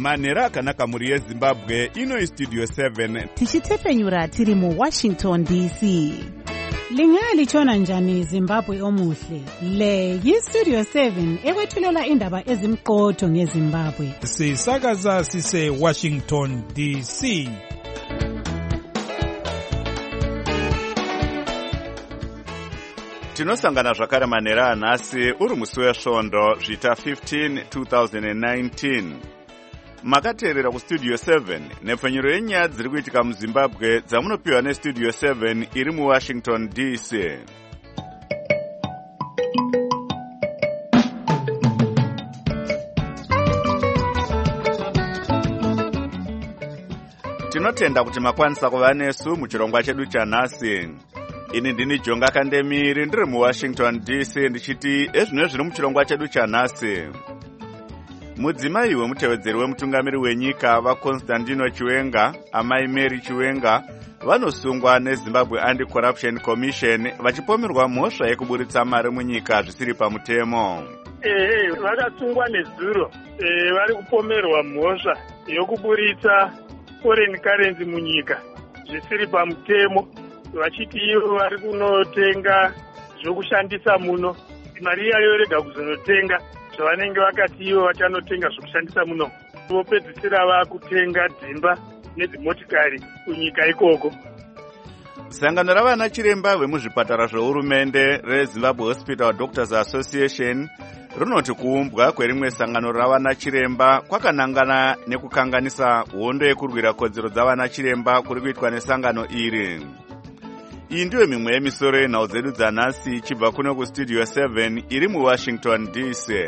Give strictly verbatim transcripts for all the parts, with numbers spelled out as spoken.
manhero akanaka mhuri yezimbabwe. Ino istudio seven tichitefenyura tiri muwashington D C. Lingalitshona njani Zimbabwe omuhle? Le yistudio seven ekwethulela indaba ezimqotho ngeZimbabwe. Sisakaza sise Washington D C. tinosangana zvakare manhero anhasi uri musi wesvondo zvita fifteen twenty nineteen. Makateerera kustudio seven nepfenyuro yenyaya dziri kuitika muzimbabwe dzamunopiwa nestudio seven iri muwashington D C. Tinotenda kuti makwanisa kuva nesu muchirongwa chedu chanhasi. Ini ndini Jonga Kandemiri ndiri muwashington D C ndichiti ezvino zviri muchirongwa chedu chanhasi. Mudzimai wemutevedzeri wemutungamiri wenyika vaConstantino Chiwenga, amai Mary Chiwenga, vanosungwa neZimbabwe Anti-Corruption Commission vachipomerwa mhosva yekuburitsa mari munyika zvisiri pamutemo. Eh, vakasungwa nezuro. Eh, vari kupomerwa mhosva yokuburitsa foreign currency munyika zvisiri pamutemo. Vachiti ivo vari kunotenga zvokushandisa muno. Mari yayo yorega kuzonotenga zvavanenge vakati ivo vachanotenga zvokushandisa muno. Vopedzisira vakutenga dzimba nedzimotikari kunyika ikoko. Sangano ravana chiremba vemuzvipatara zvehurumende reZimbabwe Hospital Doctors Association rinoti kuumbwa kwerimwe sangano ravana chiremba kwakanangana nekukanganisa hondo yekurwira kodzero dzavana chiremba kuri kuitwa nesangano iri. Iyi ndiyo mimwe yemisoro yenhau dzedu dzanhasi chibva kuno kustudio seven iri muwashington D C.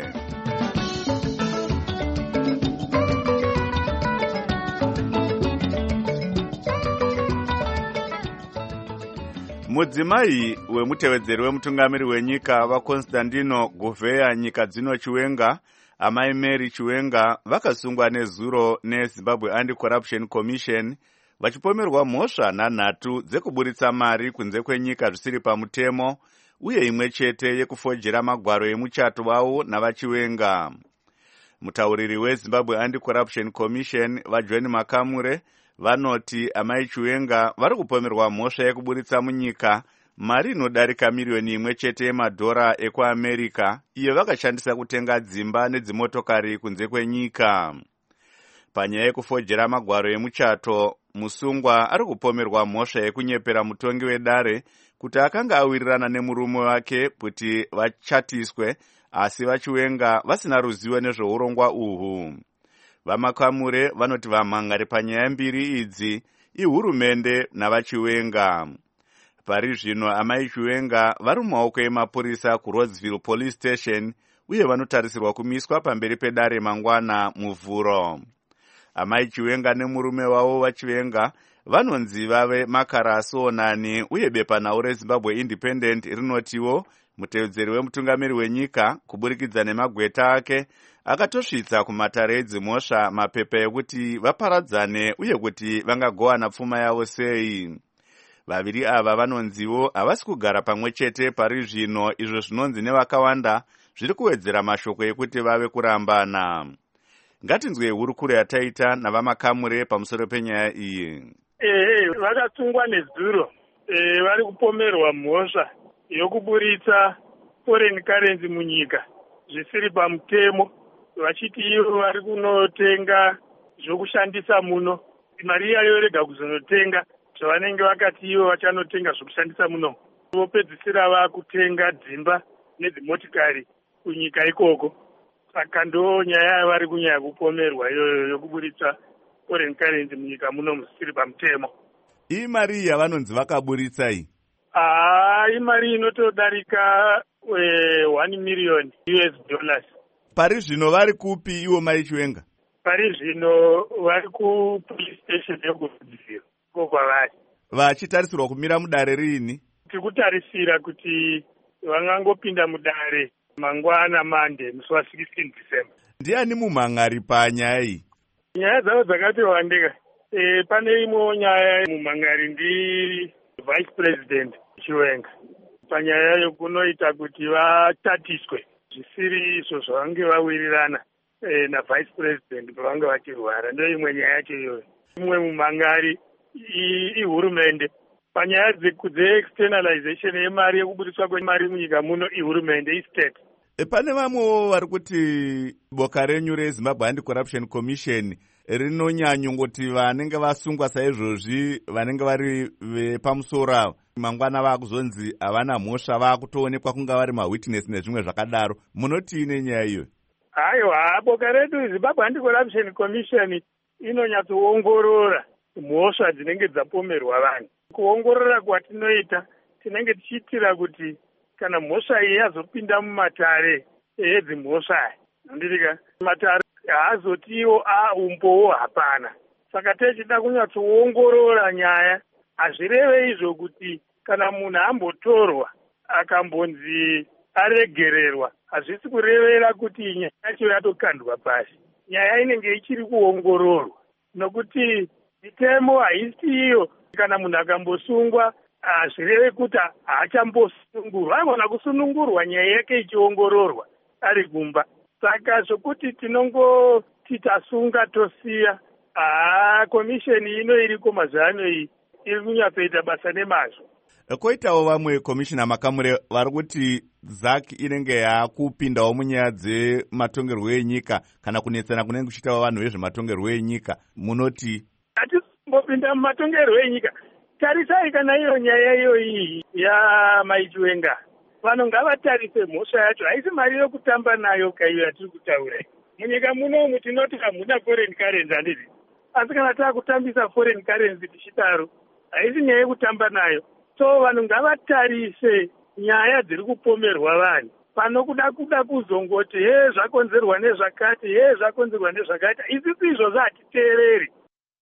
Mudzimai wemutevedzeri wemutungamiri wenyika vaConstantino Gouveia nyika dzino Chiwenga, amai Mary Chiwenga, vakasungwa nezuro neZimbabwe Anti-Corruption Commission vachipomerwa mhosva nhanhatu dzekuburitsa mari kunze kwenyika zvisiri pamutemo uye imwe chete yekufojera magwaro emuchato wavo navaChiwenga. Mutauriri weZimbabwe Anti-Corruption Commission vaJohn Makamure vanoti amai Chiwenga vari kupomerwa mhosva yekuburitsa munyika mari inodarika miriyoni imwe chete yemadhora ekuAmerica iyo vakashandisa kutenga dzimba nedzimotokari kunze kwenyika. Panyaya yekufojera magwaro emuchato, musungwa ari kupomerwa mhosva yekunyepera mutongi wedare kuti akanga awirirana nemurume wake kuti vachatiswe, asi vaChiwenga vasina ruzivo nezveurongwa uhwu. VaMakamure vanoti vamhangari panyaya mbiri idzi ihurumende navaChiwenga. Pari zvino amai Chiwenga vari mumaoko emapurisa kuRhodsville Police Station uye vanotarisirwa kumiswa pamberi pedare mangwana muvhuro. Amai Chiwenga nemurume wavo vaChiwenga vanonzi vave makara asionani uye bepanhau reZimbabwe Independent rinotiwo mutevedzeri wemutungamiri wenyika kuburikidza nemagweta ake akatosvitsa kumatare edzimhosva mapepa ekuti vaparadzane uye kuti vangagowana pfuma yavo sei. Vaviri ava vanonziwo havasi kugara pamwe chete pari zvino, izvo zvinonzi nevakawanda zviri kuwedzera mashoko ekuti vave kurambana. Ngatinzwe hurukuro yataita navaMakamure pamusoro penyaya iyi. Eh, vakasungwa nezuro. Eh, vari kupomerwa mhosva yokuburitsa foreign currency munyika zvisiri pamutemo. Vachiti ivo vari kunotenga zvokushandisa muno. Mari yayo yorega kuzonotenga zvavanenge vakati ivo vachanotenga zvokushandisa muno. Vopedzisira vakutenga dzimba nedzimotikari kunyika ikoko. Saka ndo nyaya vari kunyanya kupomerwa iyoyo yokuburitsa foreign currency munyika muno musiri pamutemo. Iyi mari yavanonzi vakaburitsa iyi? Ah, imari inotodarika one million U S dollars. Pari zvino vari kupi iwo mai Chiwenga? Pari zvino vari kupolice station yeGoodville ko kwavari. Vachitarisirwa kumira mudare rini? Tikutarisira kuti vangangopinda mudare mangwana mande musi wa sixteen December. Ndiani mumhangari panyaya iyi? Nyaya dzavo dzakati wandika. E, pane imwe nyaya mumhangari ndi Vice President Chiwenga. Panyaya yokunoita kuti vatatiswe zvisiri izvo zvavange vawirirana eh, navice president pavanga vachirwara. Ndo imwe nyaya yacho iyoyo. Imwe mumhangari ihurumende panyaya dze-externalization yemari yekubudiswa kwemari munyika muno ihurumende istate. E, pane vamwewo vari kuti boka renyu reZimbabwe Anti-Corruption Commission rinonyanyongoti vanenge vasungwa saizvozvi vanenge vari vepamusoro avo mangwana vaakuzonzi havana mhosva vaakutoonekwa kunga vari mawitness nezvimwe zvakadaro. Munoti ine nyaya iyo? Aiwa, boka redu Zimbabwe Anti-Corruption Commission inonyatsoongorora mhosva dzinenge dzapomerwa vanhu. Kuongorora kwatinoita tinenge tichiitira kuti kana mhosva iyi yazopinda mumatare edzimhosva ndirika matare haazotiwo aumbowo hapana. Saka techida kunyatsoongorora nyaya. Hazvireve izvo kuti kana munhu ambotorwa akambonzi aregererwa, hazvisi kurevera kuti nyaya yacho yatokandwa pasi. Nyaya inenge ichiri kuongororwa nokuti mitemo haisi iyo. Kana munhu akambosungwa hazvireve kuti haachambosungurwa, agona kusunungurwa nyaya yake ichiongororwa ari kumba. Saka zvokuti tinongoti tasunga tosiya, haa, komisheni ino iriko mazano iyi iri kunyatsoita basa nemazvo. Koitawo vamwe komishina Makamure vari kuti zaki inenge yaakupindawo munyaya dzematongerwo enyika kana kunetsana kunenge kuchiitawo vanhu vezvematongerwo enyika. Munoti? Hatisimbopinda mumatongerwo enyika. Tarisai kana iyo nyaya iyo iyi yamaitwenga. Vanhu ngavatarise mhosva yacho. Haisi mari yokutamba nayo kaiyo yatiri kutaura. Munyika munomu tinoti hamuna foreign currency handiti. Asi kana taakutambisa foreign currency tichidaro, haisi nyaya yekutamba nayo. So vanhu ngavatarise nyaya dziri kupomerwa vanhu. Pano kuda kuda kuzongoti he zvakonzerwa nezvakati, he zvakonzerwa nezvakati. Isisi izvozvo hatiteereri.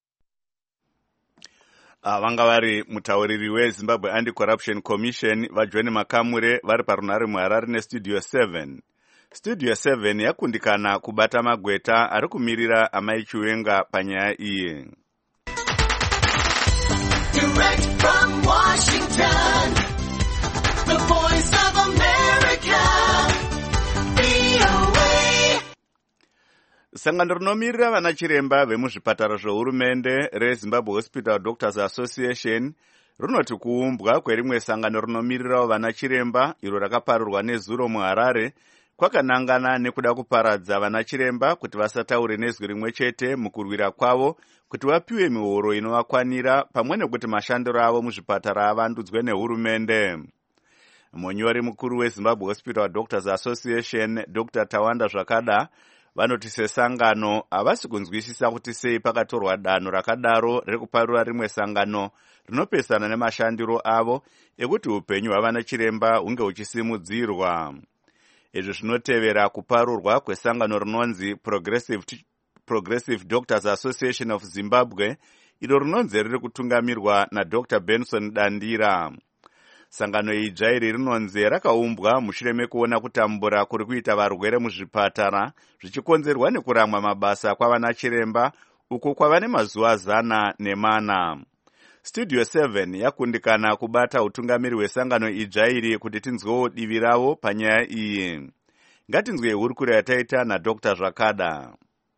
Vanga vari mutauriri weZimbabwe Anti-Corruption Commission vaJohn Makamure vari parunhare muHarare neStudio seven. Studio seven yakundikana kubata magweta ari kumirira Amai Chiwenga panyaya iyi. Direct from Washington, the voice of America, V O A. Sangano rinomirira vana chiremba vemuzvipatara zvohurumende reZimbabwe Hospital Doctors Association runoti kuumbwa kwerimwe sangano rinomirirawo vana chiremba iro rakaparurwa nezuro muHarare kwakanangana nekuda kuparadza vana chiremba kuti vasataure nezwi rimwe chete mukurwira kwavo kuti vapiwe mihoro inovakwanira pamwe nekuti mashandiro avo muzvipatara avandudzwe nehurumende. Munyori mukuru weZimbabwe Hospital Doctors Association Doctor Tawanda Zvakada vanoti sesangano havasi kunzwisisa kuti sei pakatorwa danho rakadaro rekuparura rimwe sangano rinopesana nemashandiro avo ekuti upenyu hwavana chiremba hunge huchisimudzirwa. Izvi zvinotevera kuparurwa kwesangano rinonzi Progressive, Progressive Doctors Association of Zimbabwe iro rinonzi riri kutungamirwa naDr Benson Dandira. Sangano iyi dzvairi rinonzi rakaumbwa mushure mekuona kutambura kuri kuita varwere muzvipatara zvichikonzerwa nekuramwa mabasa kwavana chiremba uko kwava nemazuva zana nemana. Studio seven yakundikana kubata utungamiri hwesangano idzvairi kuti tinzwewo divi ravo panyaya iyi. Ngatinzwe hurukuro yataita naDr Zvakada.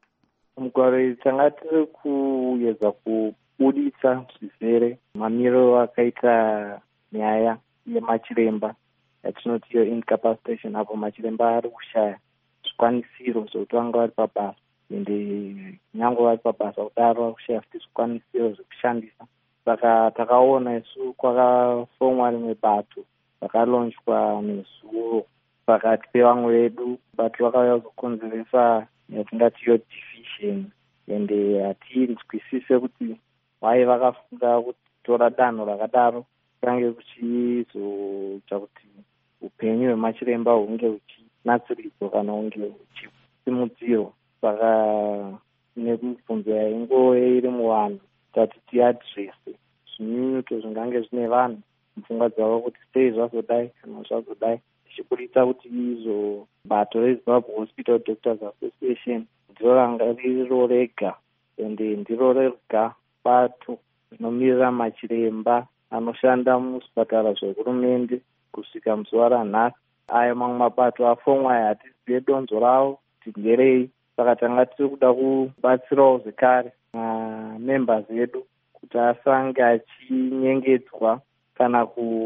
Mugwaro tanga tiri kuedza kubuditsa zvizere mamiriro akaita nyaya yemachiremba yatinoti iyo incapacitation, apo machiremba ari kushaya zvikwanisiro zvokuti vanga vari pabasa ende nyange vari pabasa kudaro vari kushaya futi zvikwanisiro zvekushandisa. Saka takaona isu kwakafomwa rimwe bato rakalonjwa nezuro pakati pevamwe vedu. Bato vakauya kuzokonzeresa yatingati iyo division ende hatinzwisise kuti wai vakafunga kutora danho rakadaro kange kuchizoita kuti upenyu hwemachiremba hunge huchinatsiridzwa kana hunge huchisimudzirwa. Saka nemibvunzo yaingove iri muvanhu tati tiadrese zvinyunyuto zvingange zvine vanhu mupfungwa dzavo kuti sei zvazodai kana zvazodai, tichibuditsa kuti izvo bato reZimbabwe Hospital Doctors Association ndiro ranga riro rega ende ndiro rega bato rinomirira machiremba anoshanda muzvipatara zvehurumende kusvika muzuva ranhasi. Aya mamwe mabato afomwa aya hatizive donzo ravo kuti nderei. saka tanga tiri kuda kubatsirawo zvekare mamembers edu kuti asange achinyengedzwa kana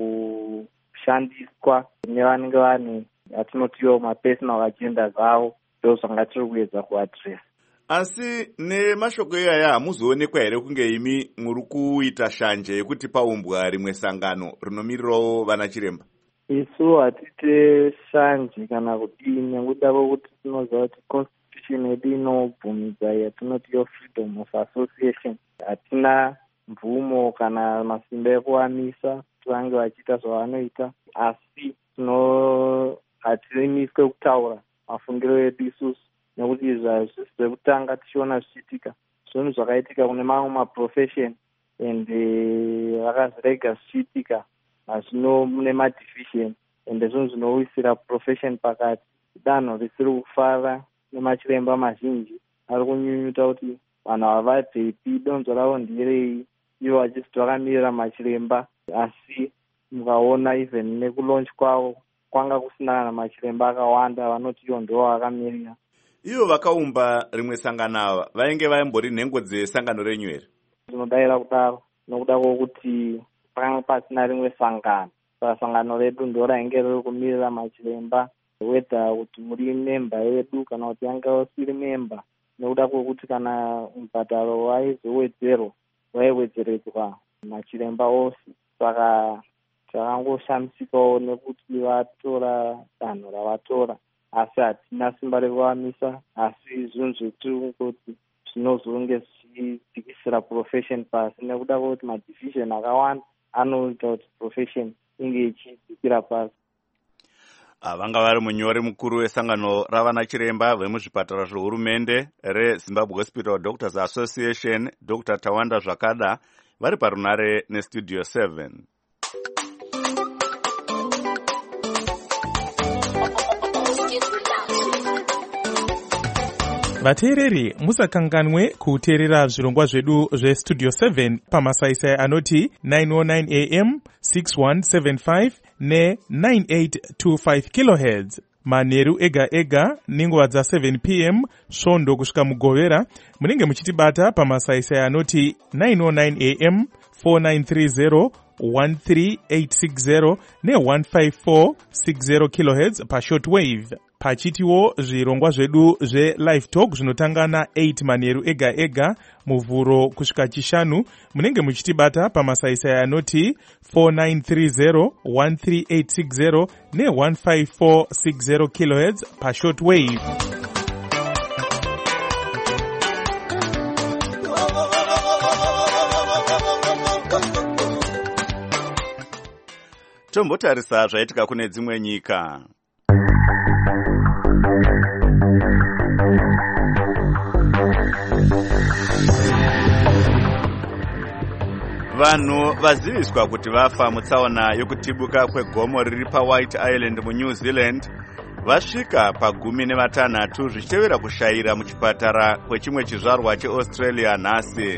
kushandiswa nevanenge vane atinotiwo mapersonal agendas avo. Ndo zvanga tiri kuedza kuadresa. Asi nemashoko iyaya hamuzoonekwa here kunge imi muri kuita shanje yekuti paumbwa rimwe sangano rinomirirawo vana chiremba? Isu hatite shanje kana kudini, nekuda kwokuti tinoziva kuti constitution yedu inobvumidza yatinotiyo freedom of association. Hatina mvumo kana masimba ekuwanisa kuti vange vachiita zvavanoita, asi tino hatiremiswe kutaura mafungiro edu isusu, nekuti zvazvisi zvekutanga tichiona zvichiitika zvinhu zvakaitika kune mamwe maprofession ende vakazvirega zvichiitika nazvino mune madivision ende zvinhu zvinowisira profession pakati. Danho risiri kufara nemachiremba mazhinji ari kunyunyuta kuti vanhu havabvepi, donzvo ravo nderei, ivo vachiti vakamirira machiremba, asi mukaona even nekulaunch kwavo kwanga kusina kana machiremba akawanda vanoti ivo ndo vakamirira. Ivo vakaumba rimwe sangano ava vainge vaimbori nhengo dzesangano renyu here? Tinodavira kudaro nokuda kwokuti pakanga pasina rimwe sangano, saka sangano redu ndo rainge riri kumirira machiremba, wedha kuti muri memba yedu kana kuti yanga usiri memba, nekuda kwokuti kana mubhadharo waizowedzerwa waiwedzeredzwa machiremba ose. Saka takangoshamisikawo nekuti vatora danho ravatora, asi hatina simba rekuvamisa, asi zvinhu zvetiri kuti zvinozonge zvichidzikisira profession pasi, nekuda kwokuti madivision akawanda anoita kuti profession inge ichidzikira pasi. Vanga vari munyori mukuru wesangano ravana chiremba vemuzvipatara zvehurumende reZimbabwe Hospital Doctors Association, Doctor Tawanda Zvakada, vari parunare nestudio seven. Vateereri, musakanganwe kuteerera zvirongwa zvedu zvestudio seven pamasaisai anoti nine oh nine a m, six one seven five ne nine eight two five kilohertz. Manheru ega ega ninguva dza seven p m svondo kusvika mugovera munenge muchitibata pamasaisai anoti nine oh nine a m, four nine three zero, one three eight six zero ne one five four six zero kilohertz pashortwave. Pachitiwo zvirongwa zvedu zve-live talk zvinotanga na eight manheru ega ega muvhuro kusvika chishanu munenge muchitibata pamasaisai anoti four nine three zero, one three eight six zero ne one five four six zero kilohertz pashortwave. Tombotarisa zvaitika kune dzimwe nyika. Vanhu vaziviswa kuti vafa mutsaona yokutibuka kwegomo riri paWhite Island muNew Zealand vasvika pagumi nevatanhatu zvichitevera kushayira muchipatara kwechimwe chizvarwa cheAustralia nhasi.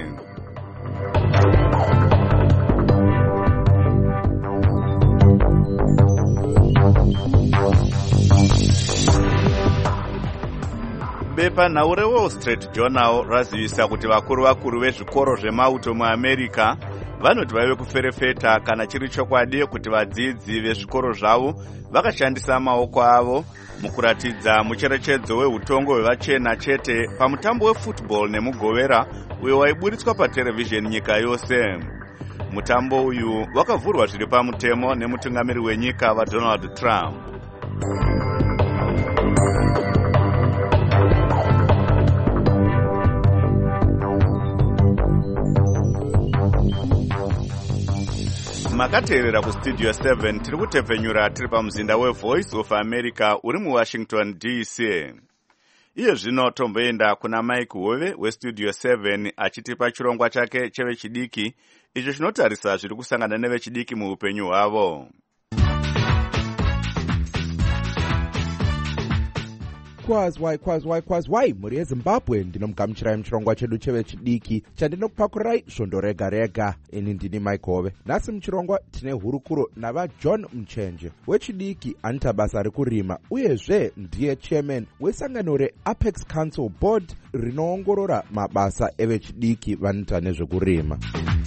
Bepanhau reWall Street Journal razivisa kuti vakuru vakuru vezvikoro zvemauto muAmerica vanoti vaive kuferefeta kana chiri chokwadi kuti vadzidzi vezvikoro zvavo vakashandisa maoko avo mukuratidza mucherechedzo weutongo hwevachena chete pamutambo wefootball nemugovera uyo waiburitswa paterevhizheni nyika yose. Mutambo uyu wakavhurwa zviri pamutemo nemutungamiri wenyika vaDonald Trump. Makateerera kustudio seven tiri kutepfenyura tiri pamuzinda weVoice of America uri muWashington D C. Iye zvino tomboenda kuna Mike Hove westudio seven achitipa chirongwa chake chevechidiki icho chinotarisa zviri kusangana nevechidiki muupenyu hwavo. kwazwai kwazwai kwazwai mhuri yezimbabwe ndinomugamuchirai muchirongwa chedu chevechidiki chandinokupakurirai svondo rega rega. Ini ndini maikove. Nhasi muchirongwa tine hurukuro navajohn muchenje wechidiki anoita basa rekurima uyezve ndiye chairman wesangano reapex council board rinoongorora mabasa evechidiki vanoita nezvekurima.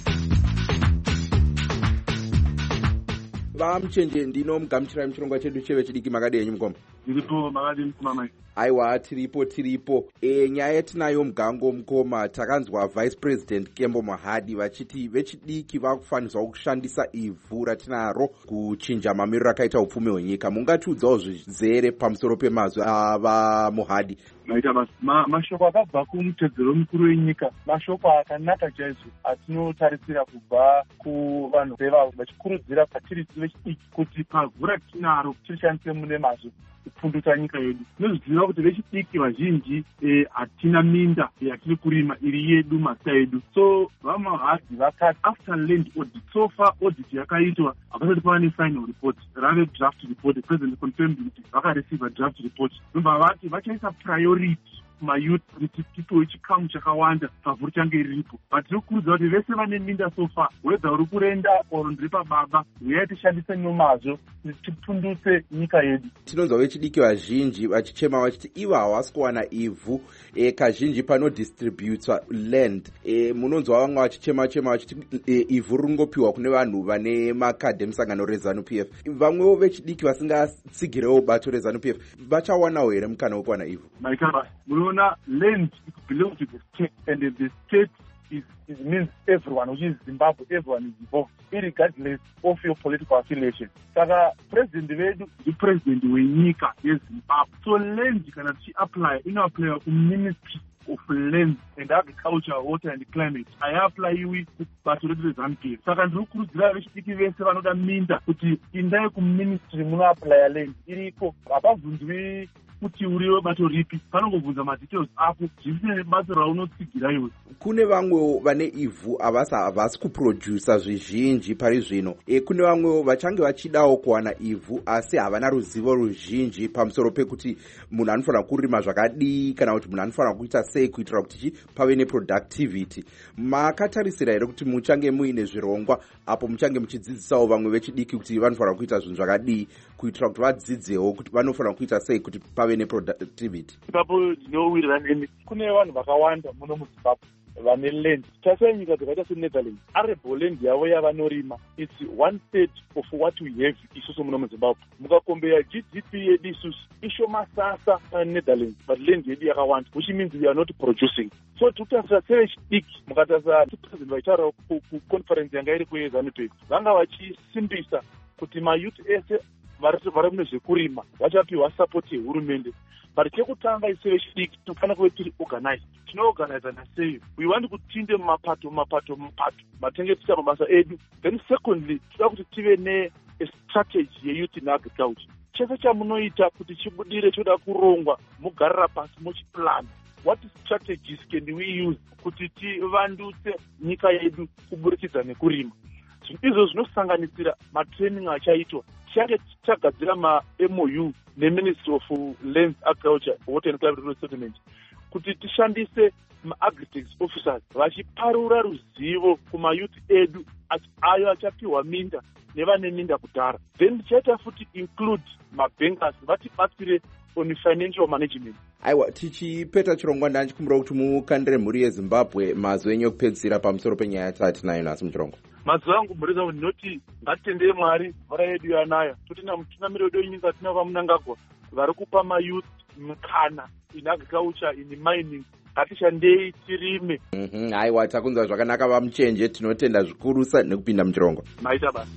Vamuchenje ndinomugamuchirai muchirongwa chedu chevechidiki. Makadii mukoma? Ndiripo. Makadii mukoma? Aiwa, tiripo tiripo. E, nyaya yatinayo mugango mukoma, takanzwa vice president Kembo Mahadi vachiti vechidiki vakufanirwa kushandisa ivhu ratinaro kuchinja mamiriro akaita upfumi hwenyika. Mungatiudzawo zvizere pamusoro pemazwi ava Mohadi? Maita basi ma, mashoko akabva kumutedzero mukuru wenyika, mashoko akanaka chaizvo atinotarisira kubva kuvanhu vevavo vachikurudzira patiri vechidiki kuti pavhu ratinaro tirishandise mune mazvo kupfundutsa nyika yedu. Tinozviziva kuti vechidiki vazhinji hatina e, minda yatiri kurima iri yedu masta edu. So vaMahadi vakati after land audit, so far audit yakaitwa hapasati pava nefinal report, rave draft report. The president confirmed kuti vakareceive draft report. Vobva vati vachaisa priority mayouth kuti tipiwe chikamu chakawanda pavhu richange riripo. But tinokurudzira kuti vese vane minda so far, whether uri kurenda or ndiri pababa, uyai tishandise nomazvo tipfundutse nyika yedu. Tinonzwa vechidiki vazhinji vachichema vachiti ivo havasi kuwana ivhu e, kazhinji panodistributwa land. E, munonzwa vamwe vachichema chema vachiti e, ivhu ringopiwa kune vanhu vane makadhi emusangano reZANU P F. Vamwewo vechidiki vasingatsigirewo bato reZANU P F vachawanawo here mukana wekuwana ivhu? Maikaba, munoona land belongs to the state, and the state is, it means everyone, which is Zimbabwe, everyone is involved, irregardless of your political affiliation. Saka president vedu the president wenyika yeZimbabwe. So land kana tichiapply, inoapply ku Ministry of Land and Agriculture, Water and Climate. I apply iwi kubato redu reZANU P F. Saka ndinokurudzira vechidiki vese vanoda minda kuti indai ku ministry munoapply land iriko. Hapabvunzwi kuti uriwe bato ripi, panongobvunza madetails ako zvisine basa raunotsigira iwe. Kune vamwewo vane ivhu havasi kuprodusa zvizhinji pari zvino. E, kune vamwewo vachange vachidawo kuwana ivhu asi havana ruzivo ruzhinji pamusoro pekuti munhu anofanira kurima zvakadii kana kuti munhu anofanira kuita sei kuitira kuti pave neproductivity. Makatarisira here kuti muchange muine zvirongwa apo muchange muchidzidzisawo vamwe vechidiki kuti vanofanira kuita zvinhu zvakadii kuitira kuti vadzidzewo kuti vanofanira kuita sei kuti pave neproductivity? Ipapo ndinowirirana nemi. Kune vanhu vakawanda muno muZimbabwe vane land. Tasai nyika dzakaita seNetherlands, arable land yavo yavanorima it's one third of what we have isusu muno muZimbabwe. Mukakombeya G D P yedu isusu ishoma sasa paNetherlands, but land yedu yakawanda, which means we are not producing. So tutatarisa sevechidiki, mukatarisa president vaitaura kuconference yanga iri kuyeZANU P F, vanga vachisimbisa kuti mayouth ese vari mune zvekurima vachapiwa support yehurumende. But chekutanga ise vechidiki tinofanira kuve tiri organized. Tinoorganizana sei? We want kutinde mumapato mumapato mumapato matengetesa mabasa edu. Then secondly, toda kuti tive ne strategy yeyouth in agriculture. Chese chamunoita kuti chibudire choda kurongwa mugarira pasi muchiplan. What strategies can we use kuti tivandutse nyika yedu kuburikidza nekurima? Izvo zvinosanganisira matraining achaitwa. Tichake tichagadzira ma-M O U neMinistry of Lands, Agriculture, Water and Climate Settlement kuti tishandise ma-agritech officers vachiparura ruzivo kumayouth edu ayo achapiwa minda nevane minda kudhara. Then tichaita futi include mabankers vatibatsire on financial management. Aiwa, tichipeta chirongwa ndanchikumbira kuti mukandire mhuri yeZimbabwe mazwi enyu ekupedzisira pamusoro penyaya yatinayo nhasi muchirongwa. Mazwi angu mhuri zangu ndinoti ngatitendere Mwari, mvura yedu yanaya. Totina mutungamiri wedu wenyika tina vaMunangagwa vari kupa mayouth mukana in agriculture, in mining. Ngatishandei tirime. Mhm, aiwa, takunzwa zvakanaka vaMuchenje, tinotenda zvikurusa nekupinda muchirongwa. Maita basa.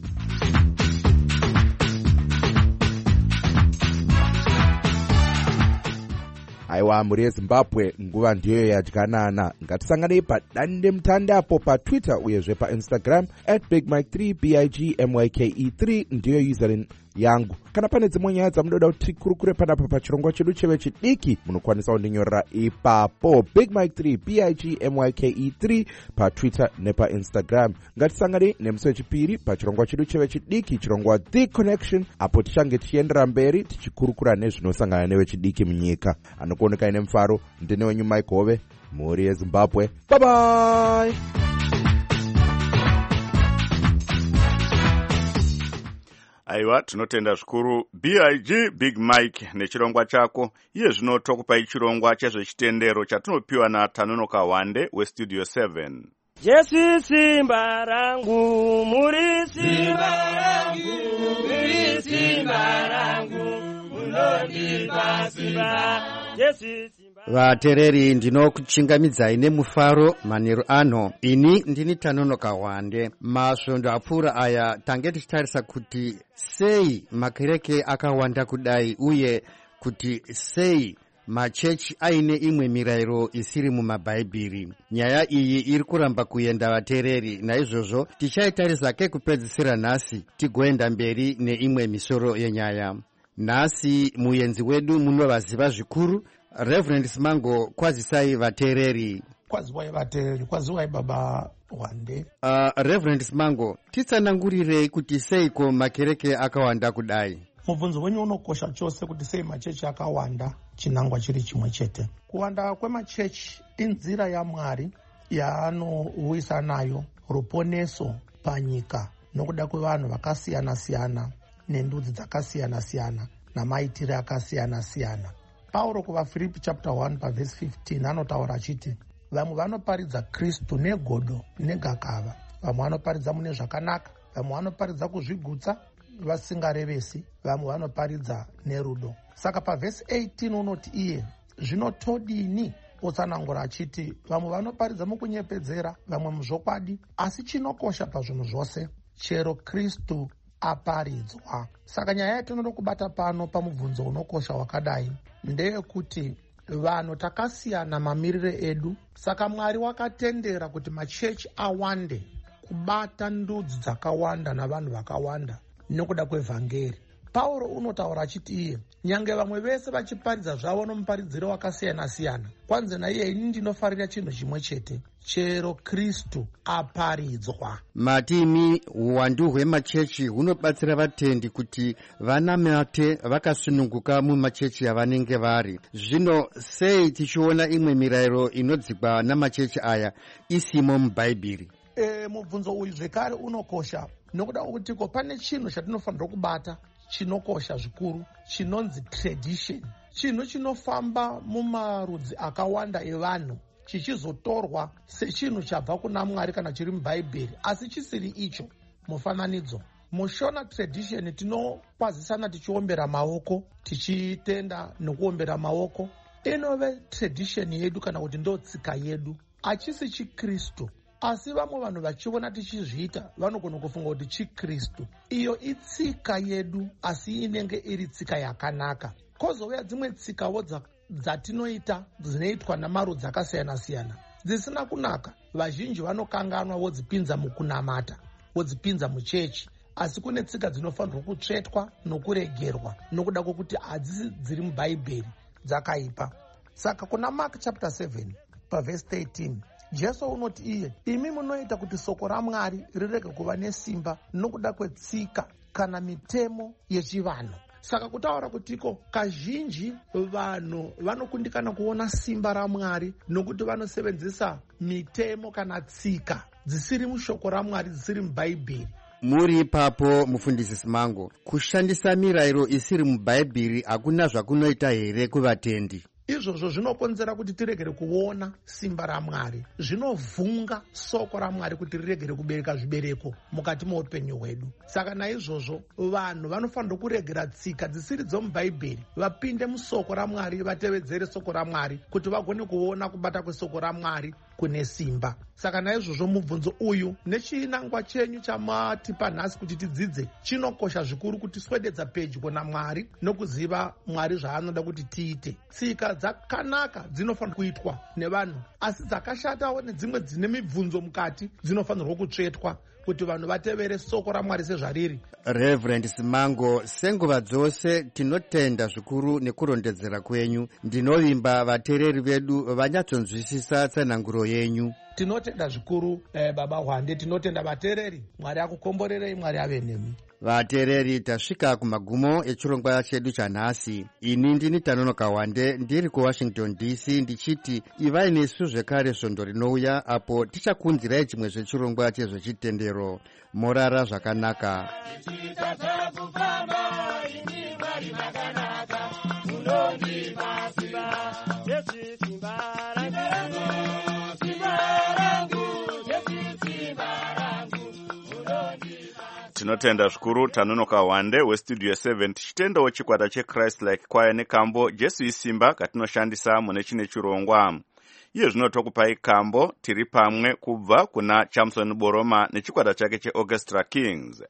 Aiwa, mhuri yeZimbabwe, nguva ndiyo yadyanana. Ngatisanganei padande mutande apo paTwitter uyezve paInstagram at big mike three, B I G M Y K E three ndiyo username yangu. Kana pane dzimwe nyaya dzamunoda kuti tikurukure panapa pachirongwa chedu cheve chidiki, munokwanisa kundinyorera ipapo Big Mike three B I G M Y K E three paTwitter nepaInstagram. Ngatisangane nemusi wechipiri pachirongwa chedu cheve chidiki, chirongwa The Connection, apo tichange tichiendera mberi tichikurukura nezvinosangana nevechidiki munyika. Anokuoneka ine mufaro ndine wenyu Mike Hove, mhuri yeZimbabwe. Bye bye. Aiwa, tinotenda zvikuru B I G Big Mike nechirongwa chako. Iye zvino tokupai chirongwa chezvechitendero chatinopiwa naTanonoka Wande weStudio seven. Jesu simba rangu, muri simba rangu, muri simba rangu, munondipa simba. Jesu simba. Vatereri, ndinokuchingamidzai nemufaro manheru ano. Ini ndini Tanonoka Wande. Masvondo apfuura aya tange tichitarisa kuti sei makereke akawanda kudai, uye kuti sei machechi aine imwe mirayiro isiri mumabhaibheri. Nyaya iyi iri kuramba kuenda vatereri, naizvozvo tichaitarisa ke kupedzisira nhasi tigoenda mberi neimwe misoro yenyaya. Nhasi muyenzi wedu munovaziva zvikuru. Reverend Simango, kwazisai vatereri. Kwaziwai vatereri, kwaziwai baba Wande. Uh, Reverend Simango, titsanangurirei kuti seiko makereke akawanda kudai. Mubvunzo wenyu unokosha chose kuti sei machechi akawanda, chinangwa chiri chimwe chete. Kuwanda kwemachechi inzira yaMwari yaanouyisa nayo ruponeso panyika nokuda kwevanhu vakasiyana siyana nendudzi dzakasiyana siyana namaitire akasiyana siyana. Pauro kuvaFilipi chapter one verse fifteen anotaura achiti, vamwe vanoparidza Kristu negodo negakava, vamwe vanoparidza mune zvakanaka, vamwe vanoparidza kuzvigutsa vasingarevesi, vamwe vanoparidza nerudo. Saka pavhesi eighteen unoti iye zvinotodini, otsanangura achiti vamwe vanoparidza mukunyepedzera, vamwe muzvokwadi, asi chinokosha pazvinhu zvose chero Kristu aparidzwa. Saka nyaya yatinoda kubata pano pamubvunzo unokosha wakadai ndeyekuti vanhu takasiyana mamirire edu. Saka Mwari wakatendera kuti machechi awande, kubata ndudzi dzakawanda navanhu vakawanda nokuda kwevhangeri. Pauro unotaura achiti iye nyange vamwe vese vachiparidza zvavo nomuparidziro wakasiyana siyana, kwanze naiye ini ndinofarira chinhu chimwe chete, chero Kristu aparidzwa. Matimi uwandu hwemachechi hunobatsira vatendi kuti vanamate vakasununguka mumachechi avanenge vari. Zvino sei tichiona imwe mirayiro inodzikwa namachechi aya isimo mubhaibheri? E, mubvunzo uyu zvekare unokosha nokuda kuti ko pane chinhu chatinofanira kubata chinokosha zvikuru, chinonzi tradition. Chinhu chinofamba mumarudzi akawanda evanhu chichizotorwa sechinhu chabva kuna Mwari kana chiri mubhaibheri, asi chisiri icho. Mufananidzo, mushona tradition tinokwazisana tichiombera maoko, tichitenda nokuombera maoko, inove tradition yedu kana kuti ndo tsika yedu, achisi chiKristu. Asi vamwe vanhu vachiona tichizviita vanogona kufunga kuti chiKristu. Iyo itsika yedu, asi inenge iri tsika yakanaka. Kozouya dzimwe tsikawo dzatinoita dzinoitwa namarudzi akasiyana siyana dzisina kunaka. Vazhinji vanokanganwa vodzipinza mukunamata, vodzipinza muchechi, asi kune tsika dzinofanirwa kutsvetwa nokuregerwa nokuda kwokuti hadzisi dziri mubhaibheri, dzakaipa. Saka kuna Mark chapter seven pavhesi thirteen Jesu unoti iye, imi munoita kuti soko raMwari rirege kuva nesimba nokuda kwetsika kana mitemo yechivanhu. Saka kutaura kutiko kazhinji vanhu vanokundikana kuona simba raMwari nokuti vanosevenzesa mitemo kana tsika dzisiri mushoko raMwari, dzisiri mubhaibheri. Muri ipapo mufundisi Simango, kushandisa mirayiro isiri mubhaibheri hakuna zvakunoita here kuvatendi? Izvozvo zvinokonzera kuti tiregere kuona simba raMwari, zvinovhunga soko raMwari kuti riregere kubereka zvibereko mukati muupenyu hwedu. Saka naizvozvo vanhu vanofanira kuregera tsika dzisiri dzomubhaibheri, vapinde musoko raMwari, vatevedzere soko raMwari kuti vagone kuona kubata kwesoko raMwari kune simba. Saka naizvozvo mubvunzo uyu nechinangwa chenyu chamatipa nhasi kuti tidzidze chinokosha zvikuru kuti swededza pedyo naMwari nokuziva Mwari zvaanoda kuti tiite. Tsika dzakanaka dzinofanirwa kuitwa nevanhu, asi dzakashatawo nedzimwe dzine mibvunzo mukati dzinofanirwa kutsvetwa kuti vanhu vatevere soko ramwari sezvariri. Reverend Simango, senguva dzose tinotenda zvikuru nekurondedzera kwenyu. Ndinovimba vateereri vedu vanyatsonzwisisa tsananguro yenyu. Tinotenda zvikuru eh, baba Hwande, tinotenda vateereri. Mwari akukomborerei, Mwari ave nemi. Vateereri, tasvika kumagumo echirongwa chedu chanhasi. Ini ndini Tanonoka Wande, ndiri kuWashington D C, ndichiti ivai nesu zvekare svondo rinouya apo tichakunzirai chimwe zvechirongwa chezvechitendero. Morara zvakanaka. Tinotenda zvikuru Tanonoka Wande westudio seven tichitendawo chikwata cheChrist Like Choir nekambo Jesu isimba katinoshandisa mune chine chirongwa. Iye zvino tokupai kambo tiri pamwe kubva kuna Chamson Boroma nechikwata chake cheOrchestra Kings.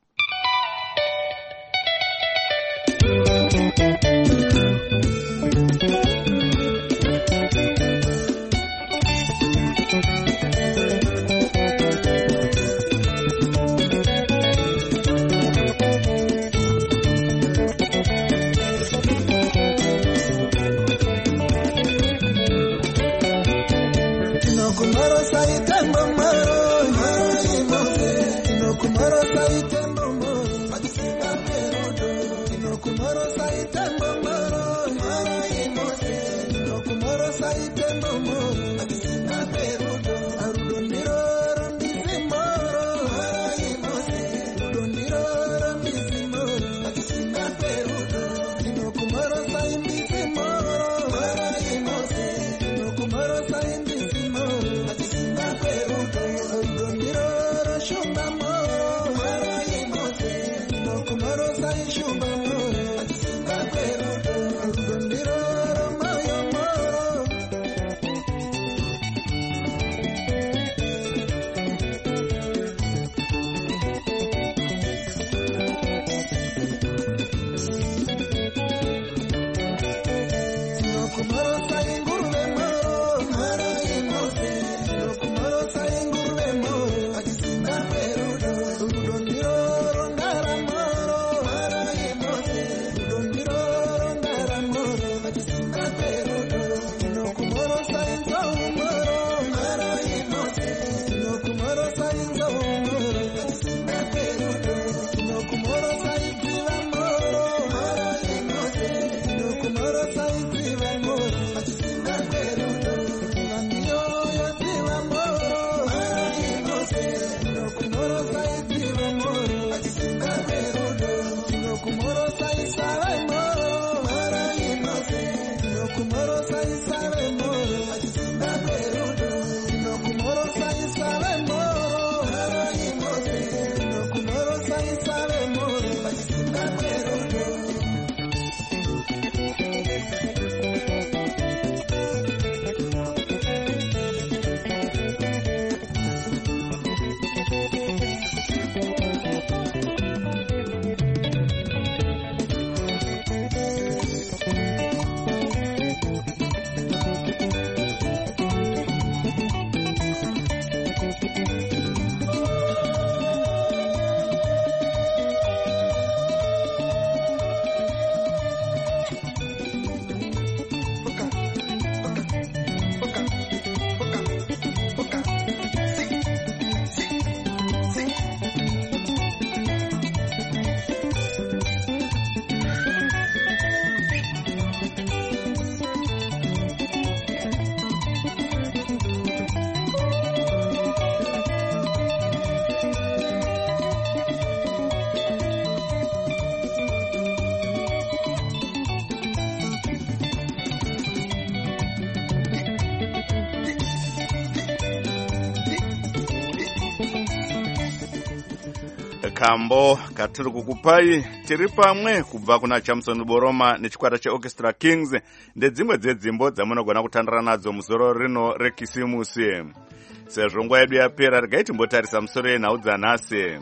Kambo katiri kukupai tiri pamwe kubva kuna Chamson Boroma nechikwata cheOrchestra Kings ndedzimwe dzedzimbo dzamunogona kutandara nadzo muzoro rino rekisimusi. Sezvo nguva yedu yapera regai timbotarisa musoro yenhau dzanhasi.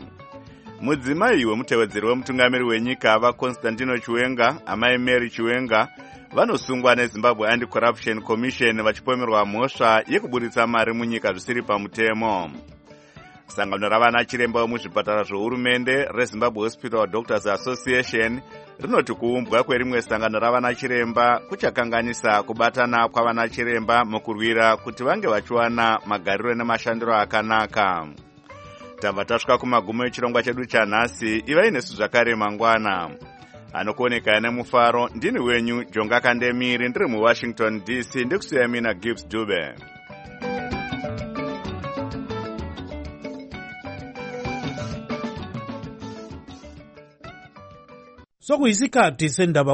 Mudzimai wemutevedzeri wemutungamiri wenyika vaConstantino Chiwenga, amai Mary Chiwenga, vanosungwa neZimbabwe Anti-Corruption Commission vachipomerwa mhosva yekuburitsa mari munyika zvisiri pamutemo. sangano ravana chiremba vemuzvipatara zvehurumende rezimbabwe hospital doctors association rinoti kuumbwa kwerimwe sangano ravana chiremba kuchakanganisa kubatana kwavana chiremba mukurwira kuti vange vachiwana magariro nemashandiro akanaka. Tabva tasvika kumagumo echirongwa chedu chanhasi. Ivai nesu zvakare mangwana. Anokuoneka nemufaro ndini wenyu Jonga Kandemiri ndiri muWashington D C ndikusiya mina Gibbs Dube. Sokuyisikhathi sendaba